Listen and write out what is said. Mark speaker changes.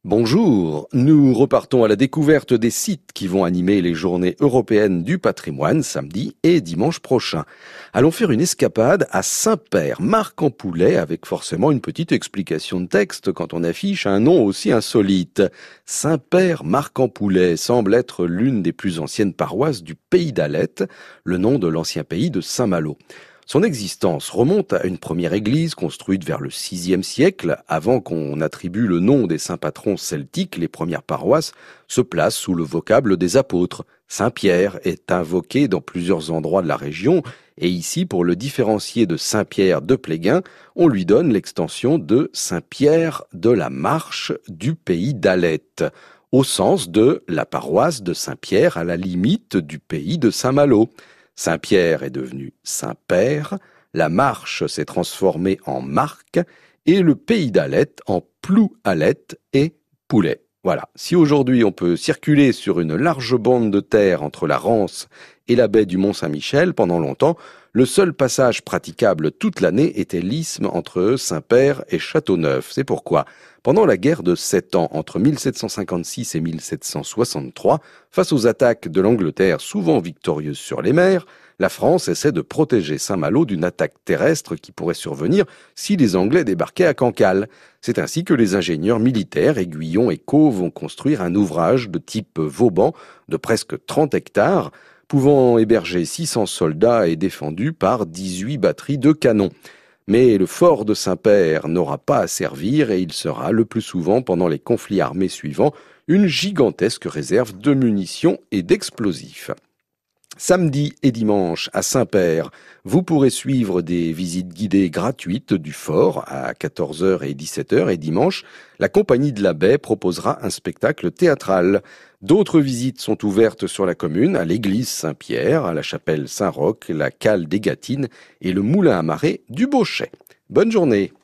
Speaker 1: Bonjour, nous repartons à la découverte des sites qui vont animer les journées européennes du patrimoine samedi et dimanche prochain. Allons faire une escapade à Saint-Père, Marc-en-Poulet, avec forcément une petite explication de texte quand on affiche un nom aussi insolite. Saint-Père, Marc-en-Poulet semble être l'une des plus anciennes paroisses du pays d'Alette, le nom de l'ancien pays de Saint-Malo. Son existence remonte à une première église construite vers le VIe siècle. Avant qu'on attribue le nom des saints patrons celtiques, les premières paroisses se placent sous le vocable des apôtres. Saint-Pierre est invoqué dans plusieurs endroits de la région et ici, pour le différencier de Saint-Pierre de Pléguin, on lui donne l'extension de Saint-Pierre de la Marche du pays d'Alette, au sens de la paroisse de Saint-Pierre à la limite du pays de Saint-Malo. Saint-Pierre est devenu Saint-Père, la Marche s'est transformée en Marque et le pays d'Alette en Ploualette et Poulet. Voilà, si aujourd'hui on peut circuler sur une large bande de terre entre la Rance et la baie du Mont-Saint-Michel, pendant longtemps, le seul passage praticable toute l'année était l'isthme entre Saint-Père et Châteauneuf. C'est pourquoi, pendant la guerre de 7 ans, entre 1756 et 1763, face aux attaques de l'Angleterre souvent victorieuse sur les mers, la France essaie de protéger Saint-Malo d'une attaque terrestre qui pourrait survenir si les Anglais débarquaient à Cancale. C'est ainsi que les ingénieurs militaires, Aiguillon et Caux, vont construire un ouvrage de type Vauban de presque 30 hectares, pouvant héberger 600 soldats et défendu par 18 batteries de canons. Mais le fort de Saint-Père n'aura pas à servir et il sera, le plus souvent pendant les conflits armés suivants, une gigantesque réserve de munitions et d'explosifs. Samedi et dimanche à Saint-Père, vous pourrez suivre des visites guidées gratuites du fort à 14h et 17h et dimanche, la Compagnie de la Baie proposera un spectacle théâtral. D'autres visites sont ouvertes sur la commune, à l'église Saint-Pierre, à la chapelle Saint-Roch, la cale des Gâtines et le moulin à marée du Beauchet. Bonne journée!